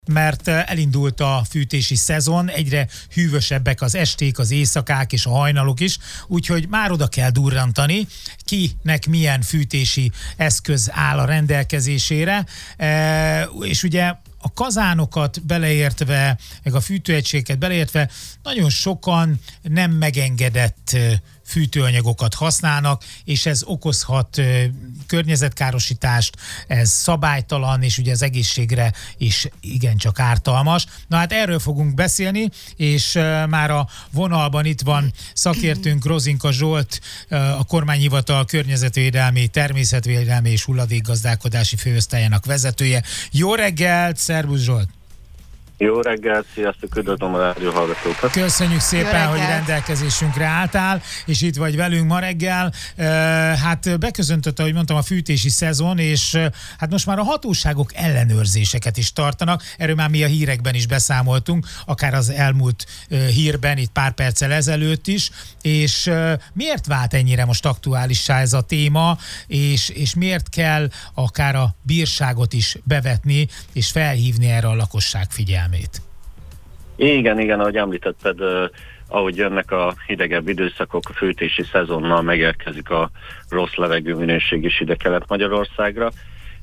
Mert elindult a fűtési szezon, egyre hűvösebbek az esték, az éjszakák és a hajnalok is, úgyhogy már oda kell durrantani, kinek milyen fűtési eszköz áll a rendelkezésére, és ugye a kazánokat beleértve, meg a fűtőegységeket beleértve nagyon sokan nem megengedett fűtőanyagokat használnak, és ez okozhat környezetkárosítást, ez szabálytalan, és ugye az egészségre is igencsak ártalmas. Na hát erről fogunk beszélni, és már a vonalban itt van szakértőnk Rozinka Zsolt, a kormányhivatal környezetvédelmi, természetvédelmi és hulladékgazdálkodási főosztályának vezetője. Jó reggelt, szervusz Zsolt! Jó reggelt, sziasztok, üdvözlöm a rádióhallgatókat. Köszönjük szépen, hogy rendelkezésünkre álltál, és itt vagy velünk ma reggel. Hát beköszöntött, ahogy mondtam, a fűtési szezon, és hát most már a hatóságok ellenőrzéseket is tartanak. Erről már mi a hírekben is beszámoltunk, akár az elmúlt hírben, itt pár perccel ezelőtt is. És miért vált ennyire most aktuálissá ez a téma, és miért kell akár a bírságot is bevetni, és felhívni erre a lakosság figyelmét? Igen, ahogy említetted, ahogy jönnek a hidegebb időszakok, a fűtési szezonnal megérkezik a rossz levegőminőség is ide Kelet-Magyarországra.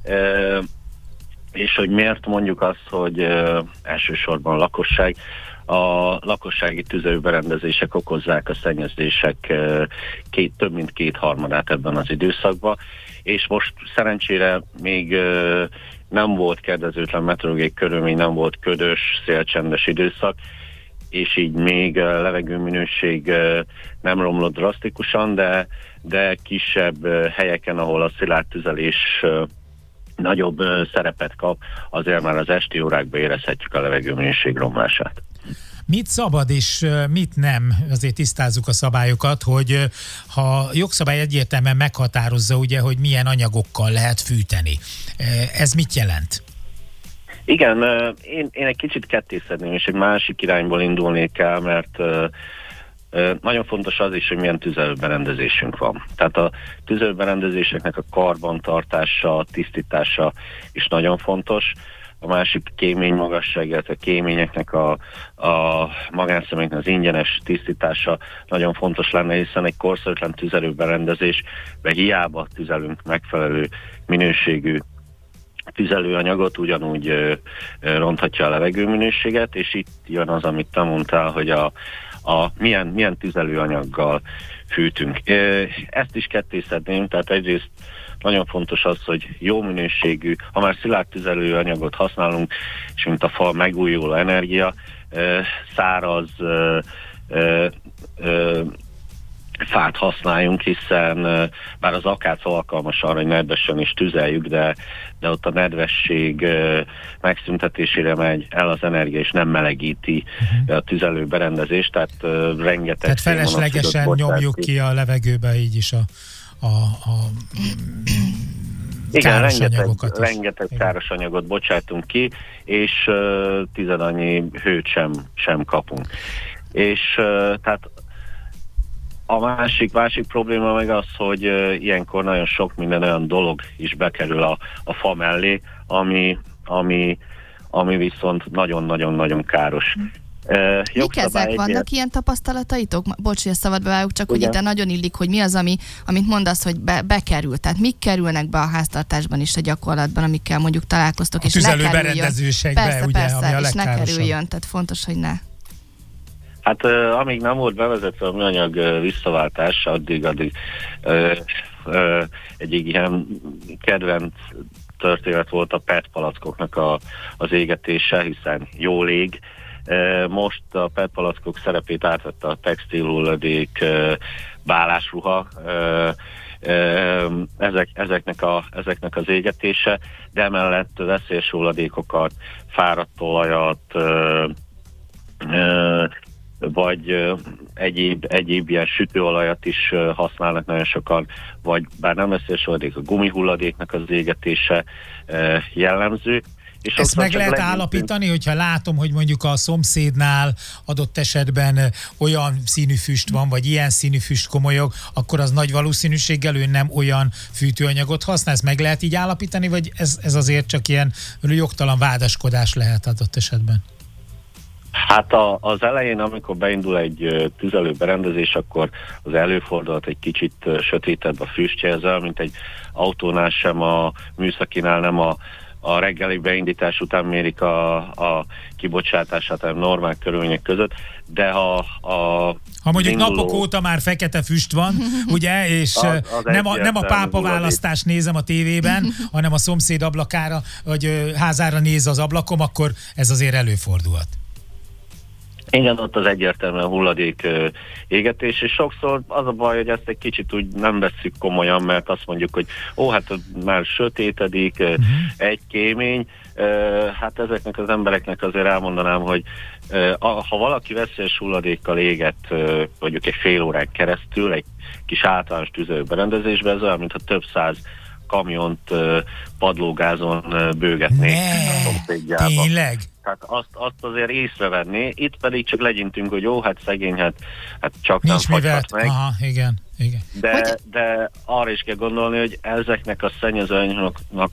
És hogy miért mondjuk azt, hogy elsősorban a lakosság. A lakossági tüzelőberendezések okozzák a szennyezések több mint 2/3 ebben az időszakban, és most szerencsére még nem volt kedvezőtlen meteorológiai körülmény, nem volt ködös, szélcsendes időszak, és így még a levegőminőség nem romlott drasztikusan, de kisebb helyeken, ahol a szilárd tüzelés nagyobb szerepet kap, azért már az esti órákban érezhetjük a levegőminőség romlását. Mit szabad és mit nem? Azért tisztázzuk a szabályokat, hogy ha jogszabály egyértelműen meghatározza, ugye, hogy milyen anyagokkal lehet fűteni. Ez mit jelent? Igen, én egy kicsit kettészedném, és egy másik irányból indulnék el, mert nagyon fontos az is, hogy milyen tüzelőberendezésünk van. Tehát a tüzelőberendezéseknek a karbantartása, tisztítása is nagyon fontos. A másik kémény magasság, illetve kéményeknek a magánszemélyeknek az ingyenes tisztítása nagyon fontos lenne, hiszen egy korszerűtlen tüzelőberendezésbe hiába tüzelünk megfelelő minőségű tüzelőanyagot, ugyanúgy ronthatja a levegőminőséget, és itt jön az, amit te mondtál, hogy milyen tüzelőanyaggal fűtünk. Ezt is kettészedném, tehát egyrészt nagyon fontos az, hogy jó minőségű, ha már szilárd tüzelőanyagot használunk, és mint a fa megújuló energia, száraz fát használjunk, hiszen bár az akác alkalmas arra, hogy nedvesen is tüzeljük, de ott a nedvesség megszüntetésére megy el az energia, és nem melegíti a tüzelőberendezést, tehát rengeteg... Tehát feleslegesen nyomjuk ki a levegőbe így is a igen, rengeteg káros anyagot bocsátunk ki, és tizedannyi hőt sem kapunk. És tehát a másik probléma meg az, hogy ilyenkor nagyon sok minden olyan dolog is bekerül a fa mellé, ami viszont nagyon-nagyon-nagyon káros. Mik ezek? Vannak ilyen tapasztalataitok? Bocs, hogy ezt szabadba vágjuk, csak hogy itt nagyon illik, hogy mi az, amit mondasz, hogy bekerül. Tehát mik kerülnek be a háztartásban is a gyakorlatban, amikkel mondjuk találkoztok, és ne kerüljön. Berendezésekbe, ugye, persze, ami a és legkárosabb. ne kerüljön, tehát fontos, hogy ne. Hát amíg nem volt bevezetve a műanyag visszaváltás, addig egyik ilyen kedvenc történet volt a PET palackoknak az égetése, hiszen jól ég. Most a PET palackok szerepét átvette a textilhulladék, bálásruha, ezeknek az égetése, de emellett veszélyes hulladékokat, fáradt olajat, vagy egyéb ilyen sütőolajat is használnak nagyon sokan, vagy bár nem veszélyes hulladék, a gumihulladéknak az égetése jellemző, És ezt meg lehet állapítani, hogyha látom, hogy mondjuk a szomszédnál adott esetben olyan színű füst van, vagy ilyen színű füst komolyog, akkor az nagy valószínűséggel ő nem olyan fűtőanyagot használ. Ezt meg lehet így állapítani, vagy ez azért csak ilyen jogtalan vádaskodás lehet adott esetben? Hát az elején, amikor beindul egy tüzelőberendezés, akkor az előfordulhat egy kicsit sötétebb a füstje, ezzel, mint egy autónál sem, a műszakinál nem a reggeli beindítás után mérik a kibocsátását a normál körülmények között, de ha mondjuk napok óta már fekete füst van, ugye, és nem a pápa választást nézem a tévében, hanem a szomszéd ablakára, vagy házára néz az ablakom, akkor ez azért előfordulhat. Igen, ott az egyértelműen hulladék égetés, és sokszor az a baj, hogy ezt egy kicsit úgy nem vesszük komolyan, mert azt mondjuk, hogy hát már sötétedik, egy kémény. Hát ezeknek az embereknek azért elmondanám, hogy ha valaki veszélyes hulladékkal éget mondjuk egy fél órán keresztül, egy kis általános tüzelőberendezésben, ez olyan, mintha több száz kamiont padlógázon bőgetnék a szomszédjába. Tényleg? Tehát azt azért észrevenni, itt pedig csak legyintünk, hogy jó, hát szegény, hát csak nincs nem fagyhat meg. Aha, igen. De arra is kell gondolni, hogy ezeknek a szennyezőanyagoknak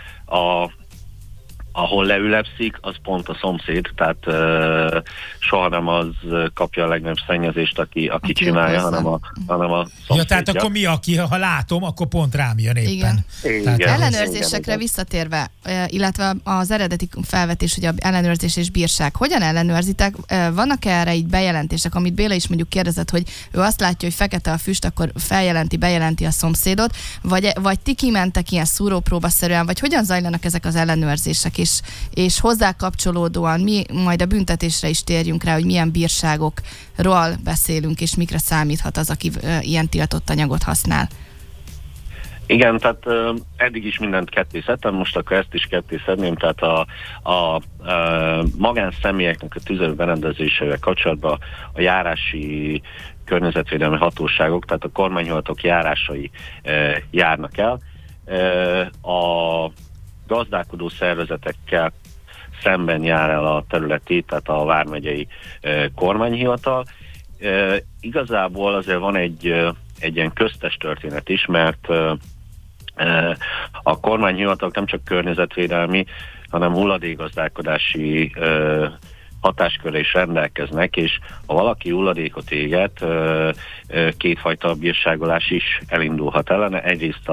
ahol leülepszik, az pont a szomszéd, tehát soha nem az kapja a legnagyobb szennyezést, aki csinálja, hanem a szomszédja. Ja, tehát akkor mi, ha látom, akkor pont rám jön éppen. Igen. Ellenőrzésekre visszatérve, illetve az eredeti felvetés, hogy ellenőrzés és bírság. Hogyan ellenőrzitek? Vannak erre így bejelentések, amit Béla is mondjuk kérdezett, hogy ő azt látja, hogy fekete a füst, akkor bejelenti a szomszédot, vagy ti kimentek ilyen szúrópróbaszerűen, vagy hogyan zajlanak ezek az ellenőrzések? És hozzá kapcsolódóan mi majd a büntetésre is térjünk rá, hogy milyen bírságokról beszélünk, és mikre számíthat az, aki ilyen tiltott anyagot használ. Igen, tehát eddig is mindent ketté szedtem, most akkor ezt is ketté szedném, tehát a magánszemélyeknek a tüzelőberendezésével kapcsolatban a járási környezetvédelmi hatóságok, tehát a kormányhivatalok járásai járnak el. A gazdálkodó szervezetekkel szemben jár el a területi, tehát a vármegyei kormányhivatal. Igazából azért van egy ilyen köztes történet is, mert a kormányhivatalok nem csak környezetvédelmi, hanem hulladékgazdálkodási hatáskörre is rendelkeznek, és ha valaki hulladékot éget, kétfajta bírságolás is elindulhat ellene. Egyrészt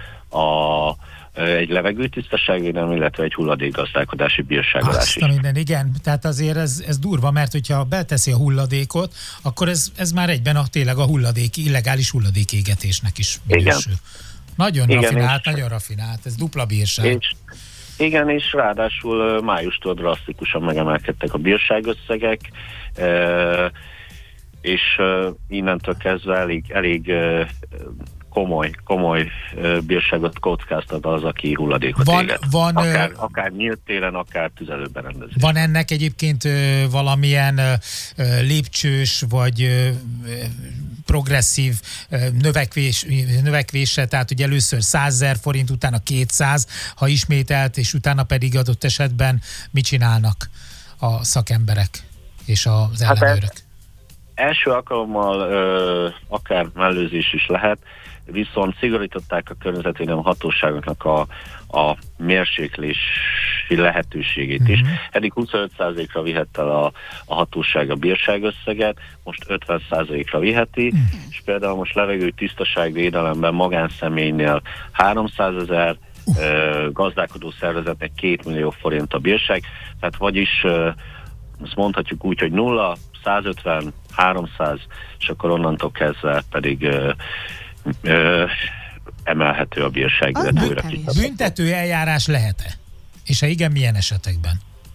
egy levegőtisztaságvédelmi, illetve egy hulladékgazdálkodási bírságolás is. Minden, igen. Tehát azért ez durva, mert hogyha beteszi a hulladékot, akkor ez már egyben tényleg a illegális hulladékégetésnek is minősül. Nagyon rafinált, ez dupla bírság. Igen, és ráadásul májustól drasztikusan megemelkedtek a bírságösszegek, és innentől kezdve elég komoly bírságot kockáztat az, aki hulladékot éget. Akár nyílt téren, akár tüzelőberendezés. Van ennek egyébként valamilyen lépcsős vagy progresszív növekvése, tehát hogy először 100 000 forint, utána 200, ha ismételt, és utána pedig adott esetben mit csinálnak a szakemberek és az ellenőrök? Első alkalommal akár mellőzés is lehet, viszont szigorították a környezetvédelmi hatóságoknak a mérséklési lehetőségét is. Eddig 25%-ra vihette el a hatóság a bírságösszeget, most 50%-ra viheti, és például most levegő tisztaságvédelemben magánszemélynél 300 000, gazdálkodó szervezetnek 2 millió forint a bírság, tehát vagyis azt mondhatjuk úgy, hogy 0, 150, 300, és akkor onnantól kezdve pedig emelhető a bírság. Büntető eljárás lehet-e? És ha igen, milyen esetekben?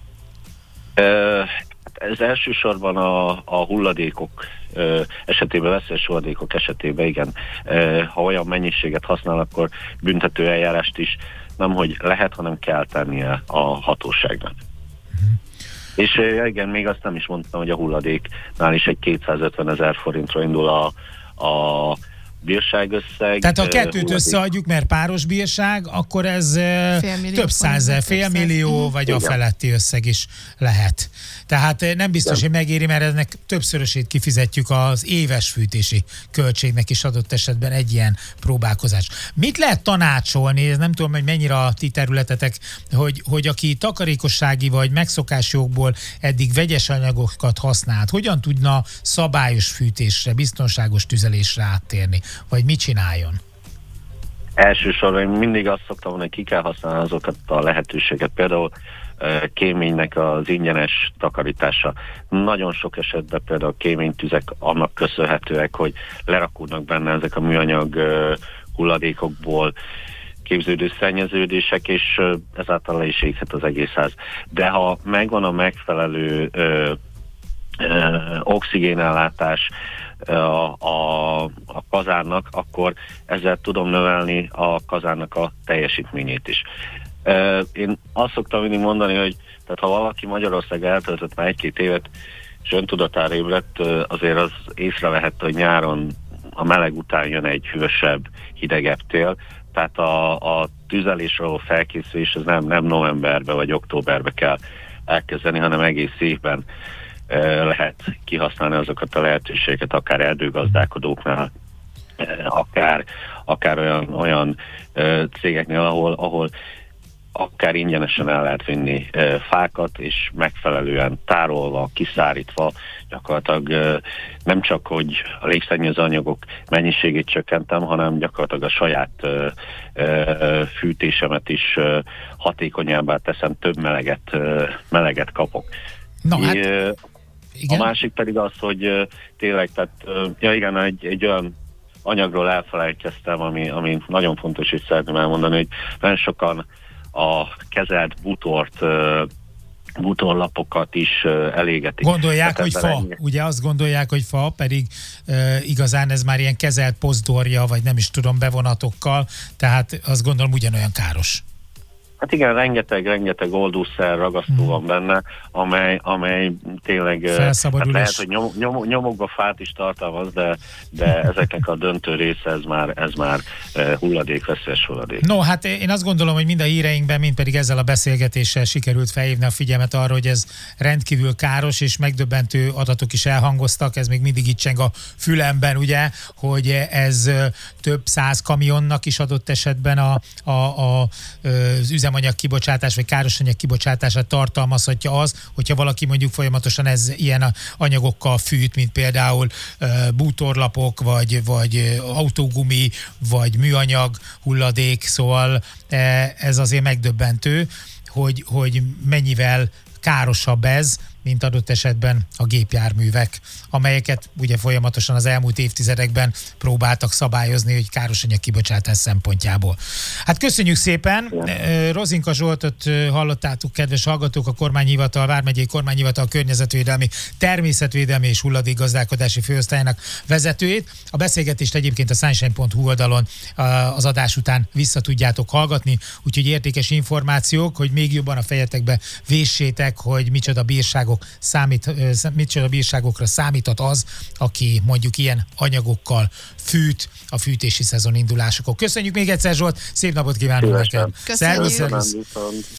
Ez elsősorban a hulladékok esetében, veszélyes hulladékok esetében, igen. Ha olyan mennyiséget használ, akkor büntető eljárást is nemhogy lehet, hanem kell tennie a hatóságnak. És igen, még azt nem is mondtam, hogy a hulladéknál is egy 250 000 forintról indul a bírságösszeg. Tehát ha a kettőt összeadjuk, mert páros bírság, akkor ez több százezer, félmillió, vagy a feletti összeg is lehet. Tehát nem biztos, hogy megéri, mert ennek többszörösét kifizetjük az éves fűtési költségnek is adott esetben egy ilyen próbálkozás. Mit lehet tanácsolni, ez nem tudom, hogy mennyire a ti területetek, hogy aki takarékossági vagy megszokásjogból eddig vegyes anyagokat használt, hogyan tudna szabályos fűtésre, biztonságos tüzelésre áttérni? Vagy mit csináljon? Elsősorban én mindig azt szoktam mondani, hogy ki kell használni azokat a lehetőséget. Például kéménynek az ingyenes takarítása. Nagyon sok esetben például kéménytüzek annak köszönhetőek, hogy lerakódnak benne ezek a műanyag hulladékokból képződő szennyeződések, és ezáltal le is éghet az egész ház. De ha megvan a megfelelő oxigénellátás a kazánnak, akkor ezzel tudom növelni a kazánnak a teljesítményét is. Én azt szoktam mindig mondani, hogy tehát ha valaki Magyarország eltöltött már 1-2 évet, és öntudatára ébredt, azért az észrevehette, hogy nyáron a meleg után jön egy hűvösebb, hidegebb tél, tehát a tüzelésre való felkészülés ez nem novemberben vagy októberben kell elkezdeni, hanem egész évben lehet kihasználni azokat a lehetőségeket, akár erdőgazdálkodóknál, akár olyan cégeknél, ahol akár ingyenesen el lehet vinni fákat, és megfelelően tárolva, kiszárítva, gyakorlatilag nem csak, hogy a légszennyező anyagok mennyiségét csökkentem, hanem gyakorlatilag a saját fűtésemet is hatékonyabbá teszem, több meleget kapok. No, hát, a másik pedig az, hogy tényleg, tehát egy olyan anyagról elfelejtkeztem, ami nagyon fontos, és szeretném elmondani, hogy nagyon sokan a kezelt bútorlapokat is elégetik. Gondolják, hogy fa. Ugye azt gondolják, hogy fa, pedig igazán ez már ilyen kezelt pozdorja, vagy nem is tudom, bevonatokkal, tehát azt gondolom ugyanolyan káros. Hát igen, rengeteg oldószer, ragasztó van benne, amely tényleg hát lehet, hogy nyomokba fát is tartalmaz, de ezeknek a döntő része ez már hulladék, veszélyes hulladék. No, hát én azt gondolom, hogy mind a híreinkben, mind pedig ezzel a beszélgetéssel sikerült felhívni a figyelmet arra, hogy ez rendkívül káros és megdöbbentő adatok is elhangoztak, ez még mindig itt cseng a fülemben, ugye, hogy ez több 100 kamionnak is adott esetben az üzemanyag kibocsátás vagy károsanyag kibocsátását tartalmazhatja az, hogyha valaki mondjuk folyamatosan ilyen anyagokkal fűt, mint például bútorlapok, vagy autógumi, vagy műanyag hulladék, szóval ez azért megdöbbentő, hogy mennyivel károsabb ez, mint adott esetben a gépjárművek, amelyeket ugye folyamatosan az elmúlt évtizedekben próbáltak szabályozni, hogy károsanyag kibocsátás szempontjából. Hát köszönjük szépen! Rozinka Zsoltot hallottátok, kedves hallgatók, a kormányhivatal, Vármegyei Kormányhivatal környezetvédelmi, természetvédelmi és hulladékgazdálkodási főosztályának vezetőjét. A beszélgetést egyébként a sunshine.hu oldalon az adás után vissza tudjátok hallgatni, úgyhogy értékes információk, hogy még jobban a fejetekbe véssétek, hogy micsoda bírságokra számíthat az, aki mondjuk ilyen anyagokkal fűt a fűtési szezon indulásakor. Köszönjük még egyszer, Zsolt, szép napot kívánunk neked! Köszönjük!